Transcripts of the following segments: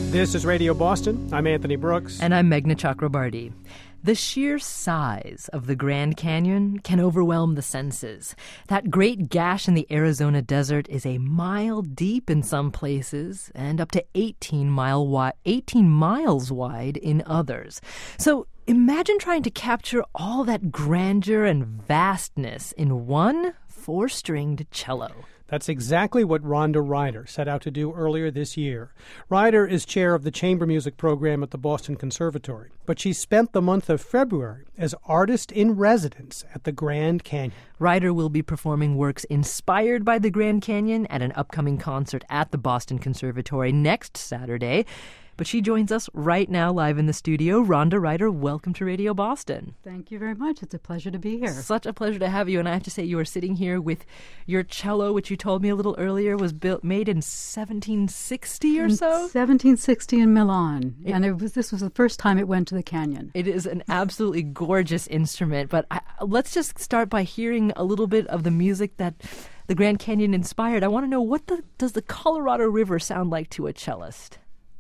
This is Radio Boston. I'm Anthony Brooks. And I'm Meghna Chakrabarty. The sheer size of the Grand Canyon can overwhelm the senses. That great gash in the Arizona desert is a mile deep in some places and up to 18 miles wide in others. So imagine trying to capture all that grandeur and vastness in one four-stringed cello. That's exactly what Rhonda Ryder set out to do earlier this year. Ryder is chair of the chamber music program at the Boston Conservatory, but she spent the month of February as artist in residence at the Grand Canyon. Ryder will be performing works inspired by the Grand Canyon at an upcoming concert at the Boston Conservatory next Saturday. But she joins us right now live in the studio. Rhonda Ryder, welcome to Radio Boston. Thank you very much. It's a pleasure to be here. Such a pleasure to have you. And I have to say, you are sitting here with your cello, which you told me a little earlier was made in 1760 or so? 1760 in Milan. This was the first time it went to the canyon. It is an absolutely gorgeous instrument. But let's just start by hearing a little bit of the music that the Grand Canyon inspired. I want to know, does the Colorado River sound like to a cellist?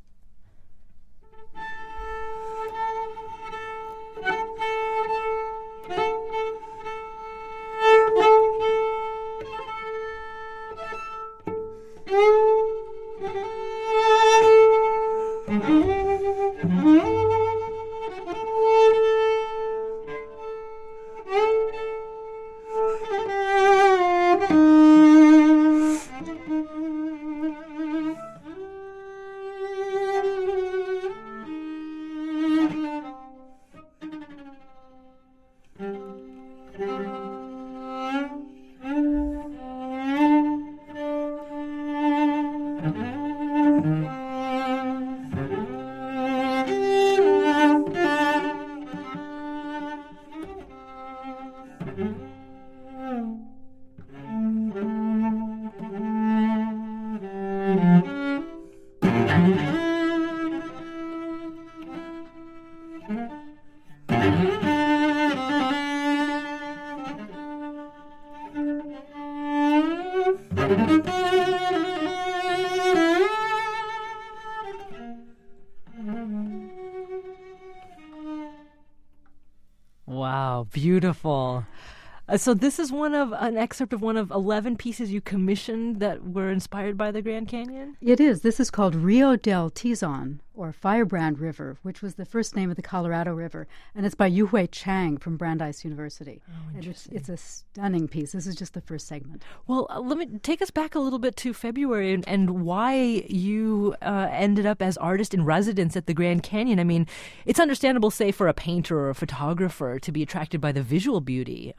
Wow, beautiful. So this is an excerpt of one of 11 pieces you commissioned that were inspired by the Grand Canyon? It is. This is called Rio del Tizon, or Firebrand River, which was the first name of the Colorado River. And it's by Yu-Hui Chang from Brandeis University. Oh, interesting. It's a stunning piece. This is just the first segment. Well, let me take us back a little bit to February and why you ended up as artist in residence at the Grand Canyon. I mean, it's understandable, say, for a painter or a photographer to be attracted by the visual beauty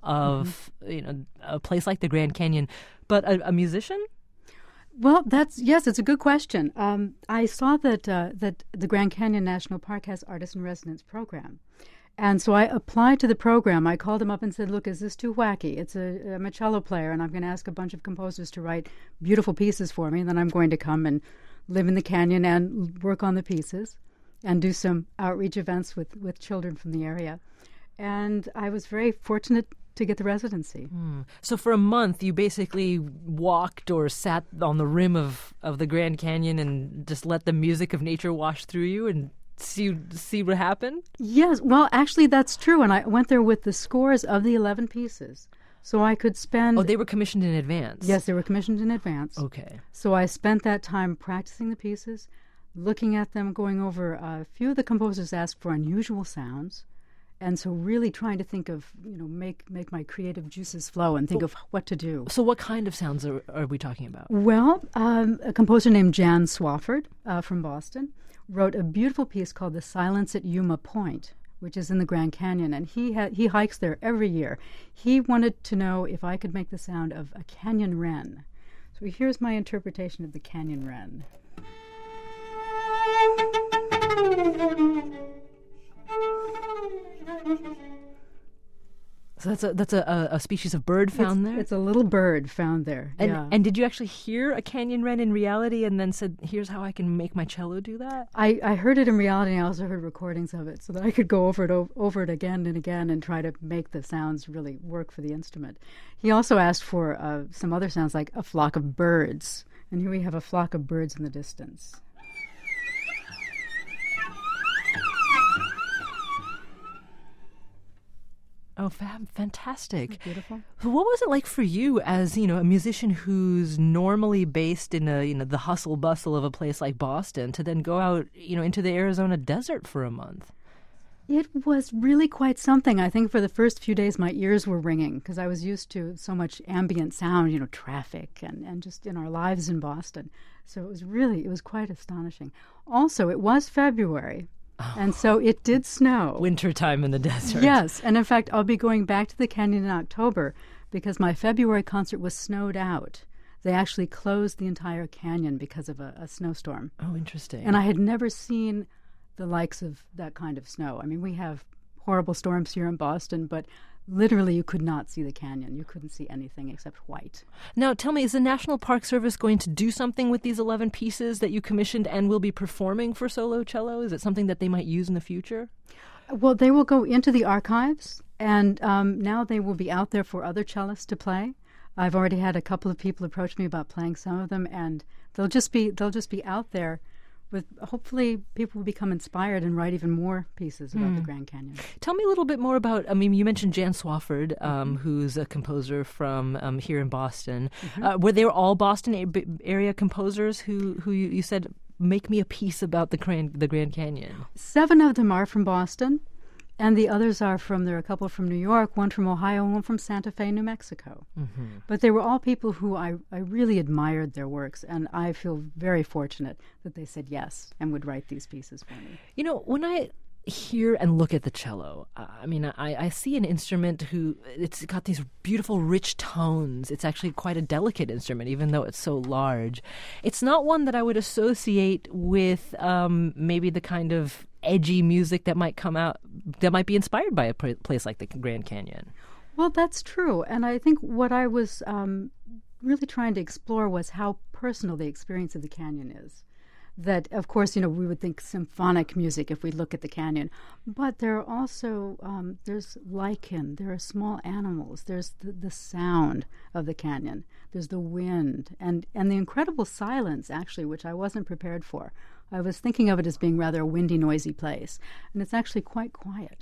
of a place like the Grand Canyon, but a musician? Well, it's a good question. I saw that the Grand Canyon National Park has Artist in Residence program. And so I applied to the program. I called him up and said, look, is this too wacky? I'm a cello player, and I'm going to ask a bunch of composers to write beautiful pieces for me, and then I'm going to come and live in the canyon and work on the pieces and do some outreach events with children from the area. And I was very fortunate to get the residency. So for a month, you basically walked or sat on the rim of the Grand Canyon and just let the music of nature wash through you and see what happened? Yes, well, actually, that's true. And I went there with the scores of the 11 pieces. So I could spend... Oh, they were commissioned in advance? Yes, they were commissioned in advance. Okay. So I spent that time practicing the pieces, looking at them, going over. A few of the composers asked for unusual sounds. And so really trying to think of, make my creative juices flow and think of what to do. So what kind of sounds are we talking about? Well, a composer named Jan Swafford from Boston wrote a beautiful piece called The Silence at Yuma Point, which is in the Grand Canyon. And he hikes there every year. He wanted to know if I could make the sound of a canyon wren. So here's my interpretation of the canyon wren. So that's a species of bird found there? It's a little bird found there. And did you actually hear a canyon wren in reality and then said, here's how I can make my cello do that? I heard it in reality, and I also heard recordings of it so that I could go over it again and again and try to make the sounds really work for the instrument. He also asked for some other sounds like a flock of birds. And here we have a flock of birds in the distance. Oh, fantastic. Beautiful. So what was it like for you as, a musician who's normally based in the hustle bustle of a place like Boston to then go out, into the Arizona desert for a month? It was really quite something. I think for the first few days my ears were ringing because I was used to so much ambient sound, traffic and just in our lives in Boston. So it was quite astonishing. Also, it was February. And so it did snow. Wintertime in the desert. Yes. And in fact, I'll be going back to the canyon in October because my February concert was snowed out. They actually closed the entire canyon because of a snowstorm. Oh, interesting. And I had never seen the likes of that kind of snow. I mean, we have horrible storms here in Boston, but literally you could not see the canyon. You couldn't see anything except white. Now, tell me, is the National Park Service going to do something with these 11 pieces that you commissioned and will be performing for solo cello? Is it something that they might use in the future? Well, they will go into the archives, and now they will be out there for other cellists to play. I've already had a couple of people approach me about playing some of them, and they'll just be out there. With hopefully people will become inspired and write even more pieces about the Grand Canyon. Tell me a little bit more about, you mentioned Jan Swafford, who's a composer from here in Boston. Were they all Boston area composers who you said, make me a piece about the Grand Canyon? 7 of them are from Boston, and the others there are a couple from New York, one from Ohio, and one from Santa Fe, New Mexico. Mm-hmm. But they were all people who I really admired their works, and I feel very fortunate that they said yes and would write these pieces for me. When I hear and look at the cello, I see an instrument it's got these beautiful rich tones. It's actually quite a delicate instrument, even though it's so large. It's not one that I would associate with maybe the kind of edgy music that might come out, that might be inspired by a place like the Grand Canyon. Well, that's true. And I think what I was really trying to explore was how personal the experience of the canyon is. That, of course, we would think symphonic music if we look at the canyon. But there are also, there's lichen, there are small animals, there's the sound of the canyon, there's the wind, and the incredible silence, actually, which I wasn't prepared for. I was thinking of it as being rather a windy, noisy place, and it's actually quite quiet.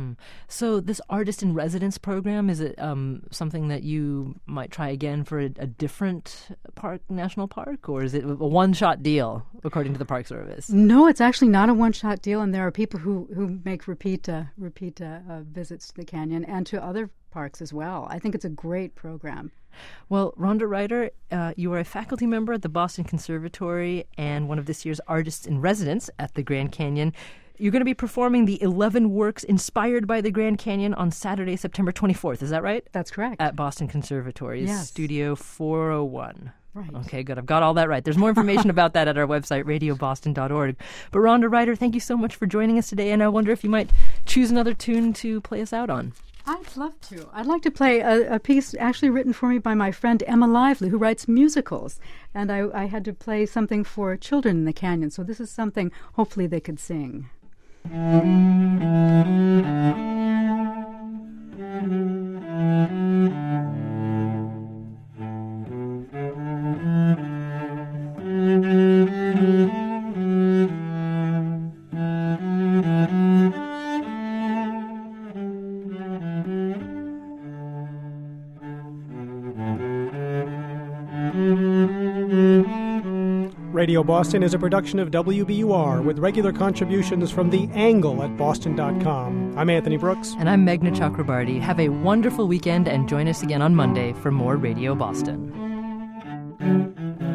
So this artist in residence program, is it something that you might try again for a different national park, or is it a one-shot deal according to the Park Service? No, it's actually not a one-shot deal, and there are people who make repeat visits to the canyon and to other parks as well. I think it's a great program. Well, Rhonda Ryder, you are a faculty member at the Boston Conservatory and one of this year's artists in residence at the Grand Canyon. You're going to be performing the 11 works inspired by the Grand Canyon on Saturday, September 24th. Is that right? That's correct. At Boston Conservatory's Studio 401. Right. Okay, good. I've got all that right. There's more information about that at our website, radioboston.org. But Rhonda Ryder, thank you so much for joining us today, and I wonder if you might choose another tune to play us out on. I'd love to. I'd like to play a piece actually written for me by my friend Emma Lively, who writes musicals. And I had to play something for children in the canyon, so this is something hopefully they could sing. Radio Boston is a production of WBUR with regular contributions from The Angle at boston.com. I'm Anthony Brooks. And I'm Meghna Chakrabarty. Have a wonderful weekend and join us again on Monday for more Radio Boston.